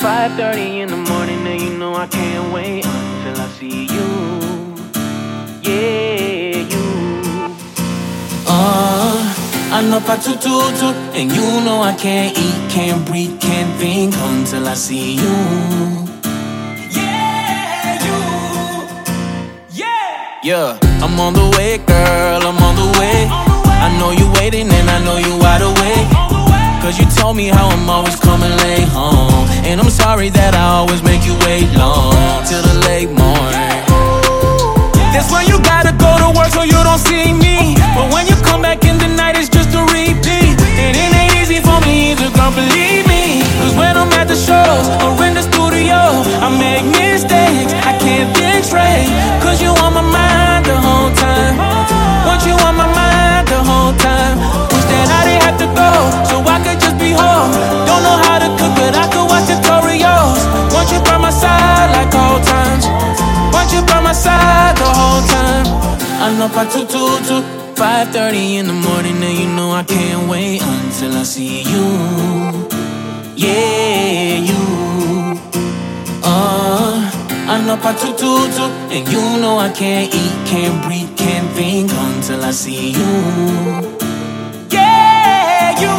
5:30 in the morning, and you know I can't wait until I see you. Yeah, you. Hanno fatto tutto, and you know I can't eat, can't breathe, can't think until I see you. Yeah, you. Yeah, I'm on the way, girl, I'm on the way. I know you waiting and I know you wide awake, 'cause you told me how I'm always coming late home. And I'm sorry that I always make you wait long, till the late morning. That's when you gotta go to work so you don't see me, but when you come back in the night it's just a repeat. And it ain't easy for me either, girl, believe me, 'cause when I'm at the shows or in the studio I make mistakes, I can't think straight, 'cause you on my mind the whole time. Want you on my mind the whole time. Wish that I didn't have to go so I could just be home. Don't know how to cook but I could watch tutorials. Want you by my side like old times. Want you by my side the whole time. Hanno fatto tutto, 5:30 in the morning, and you know I can't wait until I see you. Yeah, you. Hanno fatto tutto, and you know I can't eat, can't breathe, can't think until I see you. Yeah, you.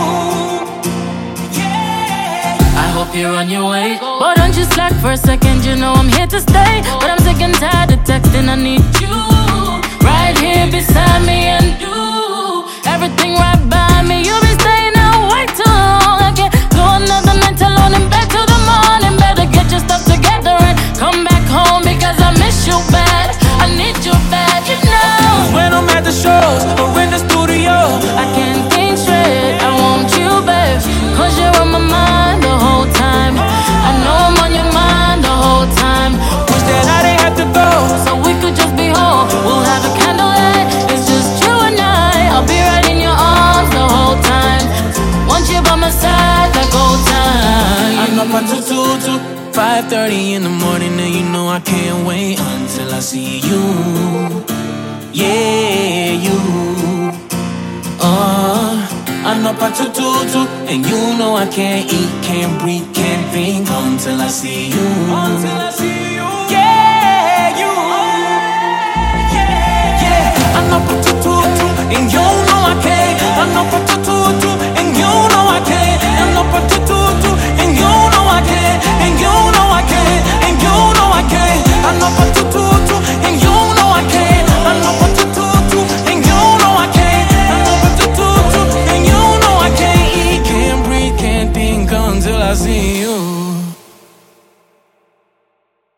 I hope you're on your way, but don't you slack for a second, you know I'm here to stay. But I'm sick and tired of texting, I need you right here beside me, and do everything right by me. You'll be staying out way too long. I can't go another night alone in bed till the morning. Better get your stuff together and come back home, because I miss you bad, I need you bad, you know. When I'm at the shows or in the studio I can't think straight, I want you, babe, 'cause you're on my mind the whole time. I know I'm on your mind the whole time. wish that I didn't have to go So we could just be home, we'll have a candlelight. It's just you and I, I'll be right in your arms the whole time. Want you by my side like old time. Hanno fatto tutto, 5:30 in the morning, and you know I can't wait until I see you. Yeah, you. Hanno fatto tutto, and you know I can't eat, can't breathe, can't think until I see you. Until I see you. Yeah, you. Yeah. Hanno fatto tutto, and you know I can't. Hanno fatto tutto, and you know I can't. Hanno fatto tutto, and you know I can't. And you know I can't. And you know I can't. Hanno fatto tutto, and you know I can't. Hanno fatto tutto, and you know I can't. Hanno fatto tutto, and you know I can't eat, can't breathe, can't think until I see you.